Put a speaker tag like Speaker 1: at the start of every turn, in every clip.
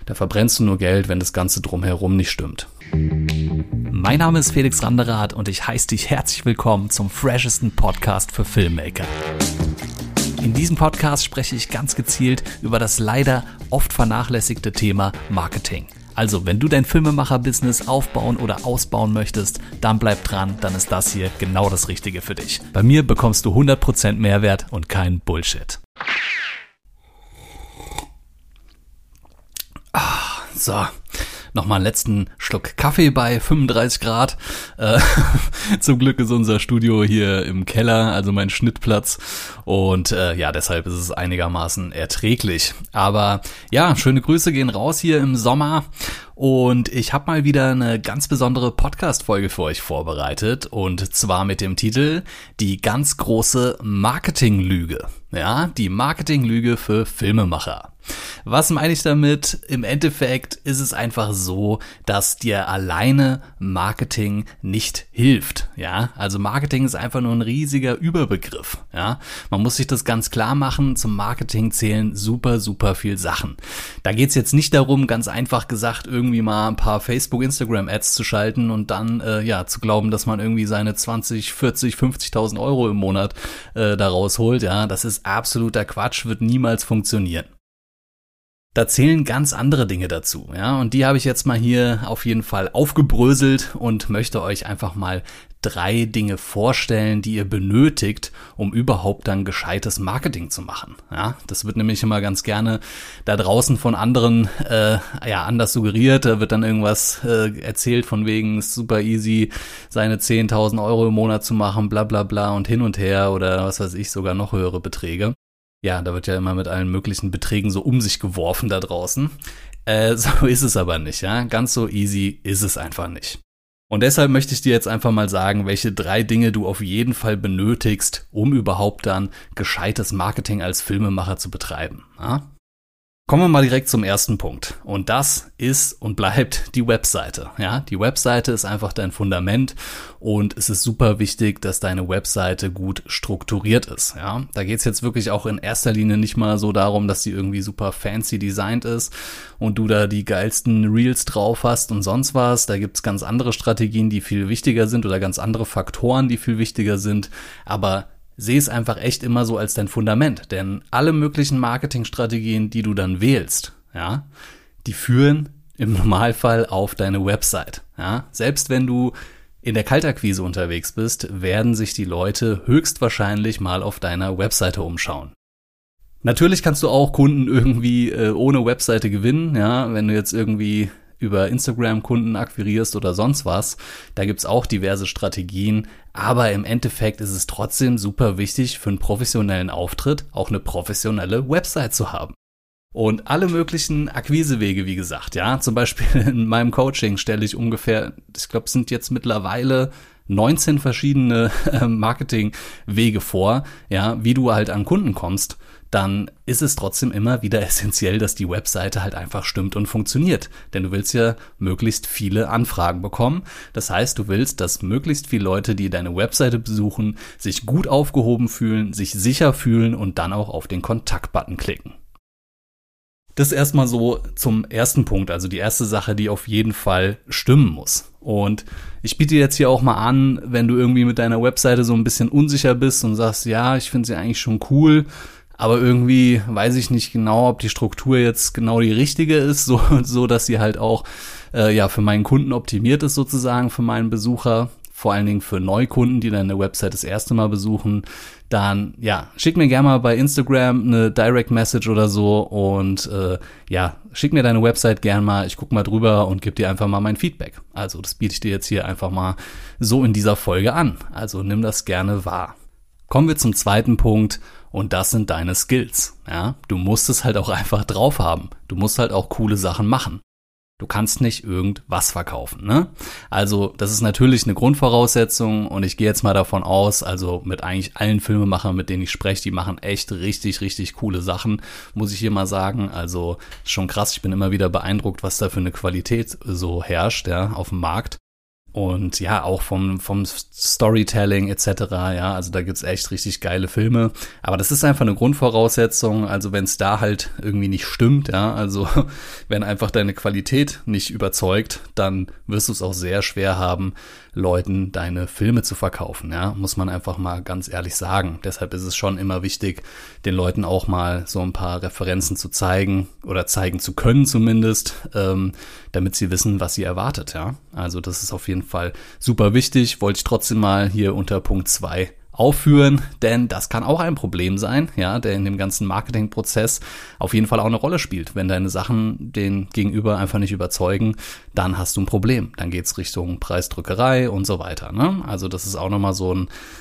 Speaker 1: Da verbrennst du nur Geld, wenn das Ganze drumherum nicht stimmt.
Speaker 2: Mein Name ist Felix Randerath und ich heiße dich herzlich willkommen zum freshesten Podcast für Filmmaker. In diesem Podcast spreche ich ganz gezielt über das leider oft vernachlässigte Thema Marketing. Also, wenn du dein Filmemacher-Business aufbauen oder ausbauen möchtest, dann bleib dran, dann ist das hier genau das Richtige für dich. Bei mir bekommst du 100% Mehrwert und kein Bullshit.
Speaker 1: So, nochmal einen letzten Schluck Kaffee bei 35 Grad. Zum Glück ist unser Studio hier im Keller, also mein Schnittplatz. Und deshalb ist es einigermaßen erträglich. Aber ja, schöne Grüße gehen raus hier im Sommer. Und ich habe mal wieder eine ganz besondere Podcast-Folge für euch vorbereitet. Und zwar mit dem Titel Die ganz große Marketinglüge. Ja, die Marketinglüge für Filmemacher. Was meine ich damit? Im Endeffekt ist es einfach so, dass dir alleine Marketing nicht hilft. Ja, also Marketing ist einfach nur ein riesiger Überbegriff. Ja, man muss sich das ganz klar machen. Zum Marketing zählen super, super viel Sachen. Da geht's jetzt nicht darum, ganz einfach gesagt, irgendwie mal ein paar Facebook, Instagram-Ads zu schalten und dann zu glauben, dass man irgendwie seine 20, 40, 50.000 Euro im Monat da rausholt. Ja, das ist absoluter Quatsch, wird niemals funktionieren. Da zählen ganz andere Dinge dazu, ja, und die habe ich jetzt mal hier auf jeden Fall aufgebröselt und möchte euch einfach mal 3 Dinge vorstellen, die ihr benötigt, um überhaupt dann gescheites Marketing zu machen. Ja, das wird nämlich immer ganz gerne da draußen von anderen anders suggeriert. Da wird dann irgendwas erzählt von wegen, es ist super easy, seine 10.000 Euro im Monat zu machen, bla bla bla und hin und her oder was weiß ich, sogar noch höhere Beträge. Ja, da wird ja immer mit allen möglichen Beträgen so um sich geworfen da draußen. So ist es aber nicht, ja. Ganz so easy ist es einfach nicht. Und deshalb möchte ich dir jetzt einfach mal sagen, welche 3 Dinge du auf jeden Fall benötigst, um überhaupt dann gescheites Marketing als Filmemacher zu betreiben. Ja? Kommen wir mal direkt zum ersten Punkt. Und das ist und bleibt die Webseite. Ja, die Webseite ist einfach dein Fundament und es ist super wichtig, dass deine Webseite gut strukturiert ist. Ja, da geht's jetzt wirklich auch in erster Linie nicht mal so darum, dass die irgendwie super fancy designt ist und du da die geilsten Reels drauf hast und sonst was. Da gibt's ganz andere Strategien, die viel wichtiger sind oder ganz andere Faktoren, die viel wichtiger sind. Aber sehe es einfach echt immer so als dein Fundament, denn alle möglichen Marketingstrategien, die du dann wählst, ja, die führen im Normalfall auf deine Website. Ja, selbst wenn du in der Kaltakquise unterwegs bist, werden sich die Leute höchstwahrscheinlich mal auf deiner Webseite umschauen. Natürlich kannst du auch Kunden irgendwie ohne Webseite gewinnen, ja, wenn du jetzt irgendwie über Instagram Kunden akquirierst oder sonst was. Da gibt's auch diverse Strategien, aber im Endeffekt ist es trotzdem super wichtig, für einen professionellen Auftritt auch eine professionelle Website zu haben. Und alle möglichen Akquisewege, wie gesagt, ja, zum Beispiel in meinem Coaching stelle ich ungefähr, ich glaube, es sind jetzt mittlerweile 19 verschiedene Marketingwege vor, ja, wie du halt an Kunden kommst. Dann ist es trotzdem immer wieder essentiell, dass die Webseite halt einfach stimmt und funktioniert. Denn du willst ja möglichst viele Anfragen bekommen. Das heißt, du willst, dass möglichst viele Leute, die deine Webseite besuchen, sich gut aufgehoben fühlen, sich sicher fühlen und dann auch auf den Kontakt-Button klicken. Das erstmal so zum ersten Punkt, also die erste Sache, die auf jeden Fall stimmen muss. Und ich biete jetzt hier auch mal an, wenn du irgendwie mit deiner Webseite so ein bisschen unsicher bist und sagst, ja, ich finde sie eigentlich schon cool, aber irgendwie weiß ich nicht genau, ob die Struktur jetzt genau die richtige ist, so dass sie halt auch für meinen Kunden optimiert ist sozusagen, für meinen Besucher, vor allen Dingen für Neukunden, die deine Website das erste Mal besuchen. Dann schick mir gerne mal bei Instagram eine Direct Message oder so und schick mir deine Website gerne mal, ich guck mal drüber und gebe dir einfach mal mein Feedback. Also das biete ich dir jetzt hier einfach mal so in dieser Folge an. Also nimm das gerne wahr. Kommen wir zum zweiten Punkt und das sind deine Skills. Ja, du musst es halt auch einfach drauf haben. Du musst halt auch coole Sachen machen. Du kannst nicht irgendwas verkaufen, ne? Also das ist natürlich eine Grundvoraussetzung und ich gehe jetzt mal davon aus, also mit eigentlich allen Filmemachern, mit denen ich spreche, die machen echt richtig, richtig coole Sachen, muss ich hier mal sagen. Also schon krass, ich bin immer wieder beeindruckt, was da für eine Qualität so herrscht, ja, auf dem Markt. Und ja, auch vom Storytelling etc., ja, also da gibt's echt richtig geile Filme. Aber das ist einfach eine Grundvoraussetzung, also wenn es da halt irgendwie nicht stimmt, ja, also wenn einfach deine Qualität nicht überzeugt, dann wirst du es auch sehr schwer haben, Leuten deine Filme zu verkaufen, ja, muss man einfach mal ganz ehrlich sagen. Deshalb ist es schon immer wichtig, den Leuten auch mal so ein paar Referenzen zu zeigen oder zeigen zu können zumindest, damit sie wissen, was sie erwartet, ja. Also das ist auf jeden Fall super wichtig, wollte ich trotzdem mal hier unter Punkt 2 aufführen, denn das kann auch ein Problem sein, ja, der in dem ganzen Marketingprozess auf jeden Fall auch eine Rolle spielt. Wenn deine Sachen den Gegenüber einfach nicht überzeugen, dann hast du ein Problem. Dann geht's Richtung Preisdrückerei und so weiter, ne? Also das ist auch nochmal so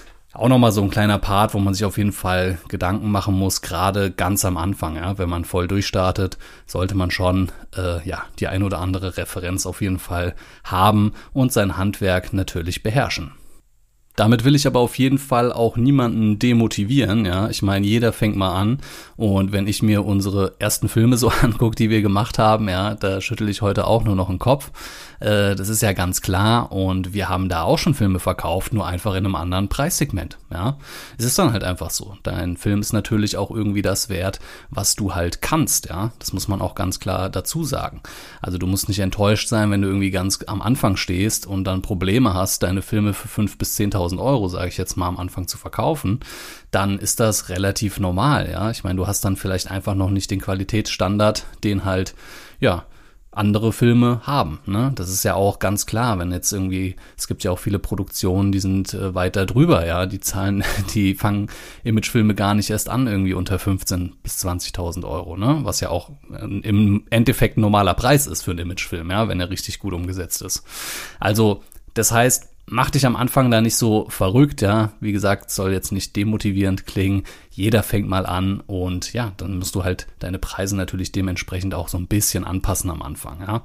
Speaker 1: ein kleiner Part, wo man sich auf jeden Fall Gedanken machen muss, gerade ganz am Anfang, ja, wenn man voll durchstartet, sollte man schon die ein oder andere Referenz auf jeden Fall haben und sein Handwerk natürlich beherrschen. Damit will ich aber auf jeden Fall auch niemanden demotivieren, ja. Ich meine, jeder fängt mal an und wenn ich mir unsere ersten Filme so angucke, die wir gemacht haben, ja, da schüttel ich heute auch nur noch den Kopf. Das ist ja ganz klar und wir haben da auch schon Filme verkauft, nur einfach in einem anderen Preissegment, ja. Es ist dann halt einfach so. Dein Film ist natürlich auch irgendwie das wert, was du halt kannst, ja. Das muss man auch ganz klar dazu sagen. Also du musst nicht enttäuscht sein, wenn du irgendwie ganz am Anfang stehst und dann Probleme hast, deine Filme für 5.000 bis 10.000 Euro, sage ich jetzt mal, am Anfang zu verkaufen, dann ist das relativ normal, ja. Ich meine, du hast dann vielleicht einfach noch nicht den Qualitätsstandard, den halt, ja, andere Filme haben, ne? Das ist ja auch ganz klar, wenn jetzt irgendwie, es gibt ja auch viele Produktionen, die sind weiter drüber, ja, die fangen Imagefilme gar nicht erst an, irgendwie unter 15.000 bis 20.000 Euro, ne? Was ja auch im Endeffekt ein normaler Preis ist für einen Imagefilm, ja, wenn er richtig gut umgesetzt ist. Also, das heißt, mach dich am Anfang da nicht so verrückt, ja. Wie gesagt, soll jetzt nicht demotivierend klingen. Jeder fängt mal an und ja, dann musst du halt deine Preise natürlich dementsprechend auch so ein bisschen anpassen am Anfang, ja.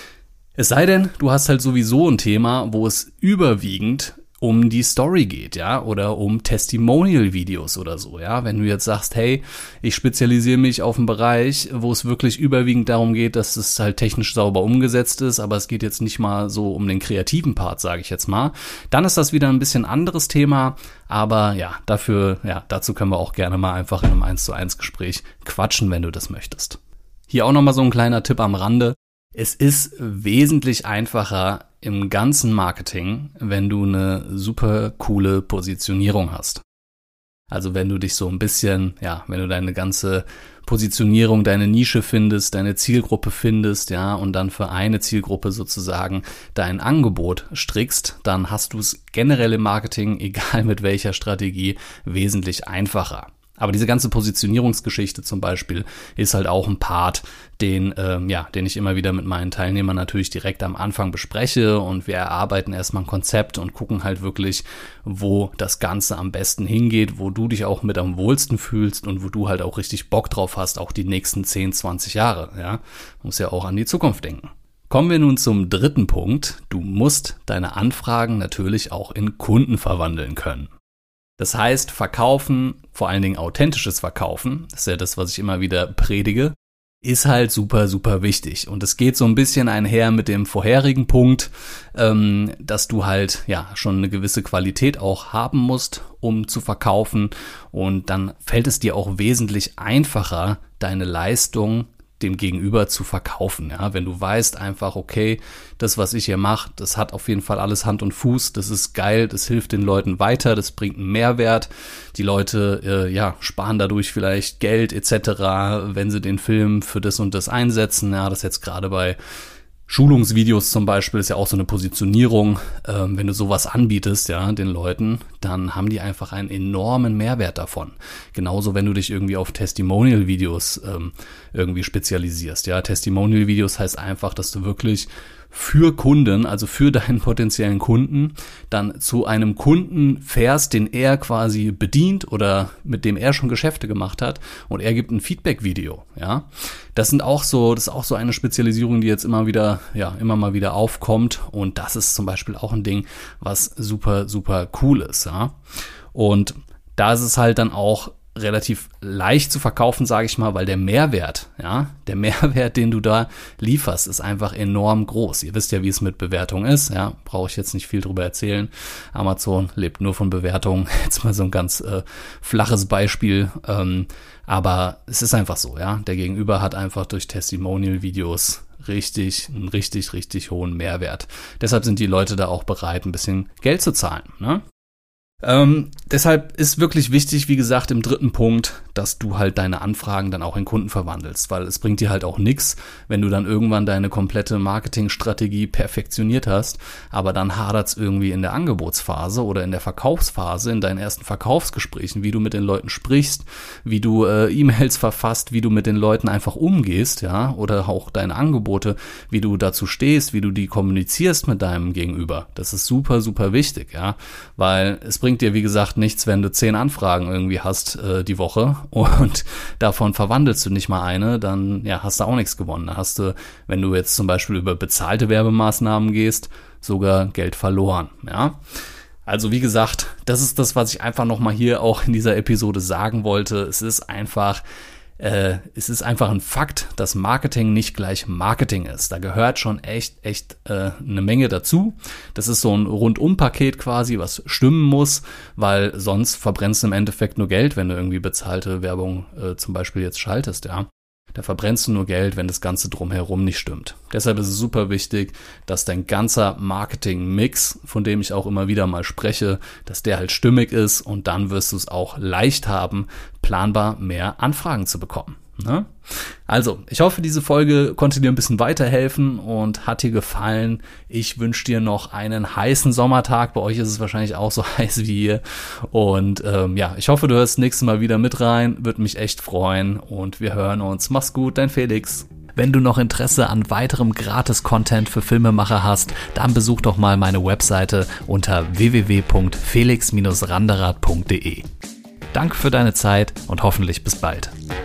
Speaker 1: Es sei denn, du hast halt sowieso ein Thema, wo es überwiegend um die Story geht, ja, oder um Testimonial-Videos oder so, ja. Wenn du jetzt sagst, hey, ich spezialisiere mich auf einen Bereich, wo es wirklich überwiegend darum geht, dass es halt technisch sauber umgesetzt ist, aber es geht jetzt nicht mal so um den kreativen Part, sage ich jetzt mal, dann ist das wieder ein bisschen anderes Thema, aber ja, dazu können wir auch gerne mal einfach in einem 1:1 Gespräch quatschen, wenn du das möchtest. Hier auch nochmal so ein kleiner Tipp am Rande. Es ist wesentlich einfacher im ganzen Marketing, wenn du eine super coole Positionierung hast. Also wenn du dich so ein bisschen, ja, wenn du deine ganze Positionierung, deine Nische findest, deine Zielgruppe findest, ja, und dann für eine Zielgruppe sozusagen dein Angebot strickst, dann hast du es generell im Marketing, egal mit welcher Strategie, wesentlich einfacher. Aber diese ganze Positionierungsgeschichte zum Beispiel ist halt auch ein Part, den ich immer wieder mit meinen Teilnehmern natürlich direkt am Anfang bespreche und wir erarbeiten erstmal ein Konzept und gucken halt wirklich, wo das Ganze am besten hingeht, wo du dich auch mit am wohlsten fühlst und wo du halt auch richtig Bock drauf hast, auch die nächsten 10, 20 Jahre, ja. Man muss ja auch an die Zukunft denken. Kommen wir nun zum dritten Punkt. Du musst deine Anfragen natürlich auch in Kunden verwandeln können. Das heißt, Verkaufen, vor allen Dingen authentisches Verkaufen, das ist ja das, was ich immer wieder predige, ist halt super, super wichtig. Und es geht so ein bisschen einher mit dem vorherigen Punkt, dass du halt ja schon eine gewisse Qualität auch haben musst, um zu verkaufen. Und dann fällt es dir auch wesentlich einfacher, deine Leistung dem Gegenüber zu verkaufen, ja, wenn du weißt einfach, okay, das, was ich hier mache, das hat auf jeden Fall alles Hand und Fuß, das ist geil, das hilft den Leuten weiter, das bringt einen Mehrwert, die Leute, sparen dadurch vielleicht Geld etc., wenn sie den Film für das und das einsetzen, ja, das jetzt gerade bei Schulungsvideos zum Beispiel ist ja auch so eine Positionierung, wenn du sowas anbietest, ja, den Leuten, dann haben die einfach einen enormen Mehrwert davon. Genauso, wenn du dich irgendwie auf Testimonial-Videos irgendwie spezialisierst, ja. Testimonial-Videos heißt einfach, dass du wirklich für Kunden, also für deinen potenziellen Kunden, dann zu einem Kunden fährst, den er quasi bedient oder mit dem er schon Geschäfte gemacht hat und er gibt ein Feedback-Video, ja. Das ist auch so eine Spezialisierung, die jetzt immer mal wieder aufkommt und das ist zum Beispiel auch ein Ding, was super, super cool ist, ja. Und da ist es halt dann auch relativ leicht zu verkaufen, sage ich mal, weil der Mehrwert, den du da lieferst, ist einfach enorm groß. Ihr wisst ja, wie es mit Bewertungen ist, brauche ich jetzt nicht viel drüber erzählen. Amazon lebt nur von Bewertungen. Jetzt mal so ein ganz flaches Beispiel, aber es ist einfach so, der Gegenüber hat einfach durch Testimonial-Videos einen richtig hohen Mehrwert. Deshalb sind die Leute da auch bereit, ein bisschen Geld zu zahlen, ne? Deshalb ist wirklich wichtig, wie gesagt, im 3. Punkt, dass du halt deine Anfragen dann auch in Kunden verwandelst, weil es bringt dir halt auch nichts, wenn du dann irgendwann deine komplette Marketingstrategie perfektioniert hast, aber dann hadert's irgendwie in der Angebotsphase oder in der Verkaufsphase, in deinen ersten Verkaufsgesprächen, wie du mit den Leuten sprichst, wie du E-Mails verfasst, wie du mit den Leuten einfach umgehst, oder auch deine Angebote, wie du dazu stehst, wie du die kommunizierst mit deinem Gegenüber. Das ist super wichtig, weil es bringt dir, wie gesagt, nichts, wenn du 10 Anfragen irgendwie hast die Woche und davon verwandelst du nicht mal eine, dann hast du auch nichts gewonnen. Da hast du, wenn du jetzt zum Beispiel über bezahlte Werbemaßnahmen gehst, sogar Geld verloren. Also wie gesagt, das ist das, was ich einfach nochmal hier auch in dieser Episode sagen wollte. Es ist einfach ein Fakt, dass Marketing nicht gleich Marketing ist. Da gehört schon echt eine Menge dazu. Das ist so ein Rundum-Paket quasi, was stimmen muss, weil sonst verbrennst du im Endeffekt nur Geld, wenn du irgendwie bezahlte Werbung zum Beispiel jetzt schaltest, Da verbrennst du nur Geld, wenn das Ganze drumherum nicht stimmt. Deshalb ist es super wichtig, dass dein ganzer Marketing-Mix, von dem ich auch immer wieder mal spreche, dass der halt stimmig ist und dann wirst du es auch leicht haben, planbar mehr Anfragen zu bekommen. Ne? Also, ich hoffe, diese Folge konnte dir ein bisschen weiterhelfen und hat dir gefallen. Ich wünsche dir noch einen heißen Sommertag. Bei euch ist es wahrscheinlich auch so heiß wie hier. Und ich hoffe, du hörst nächstes Mal wieder mit rein. Würde mich echt freuen und wir hören uns. Mach's gut, dein Felix.
Speaker 2: Wenn du noch Interesse an weiterem Gratis-Content für Filmemacher hast, dann besuch doch mal meine Webseite unter www.felix-randerath.de. Danke für deine Zeit und hoffentlich bis bald.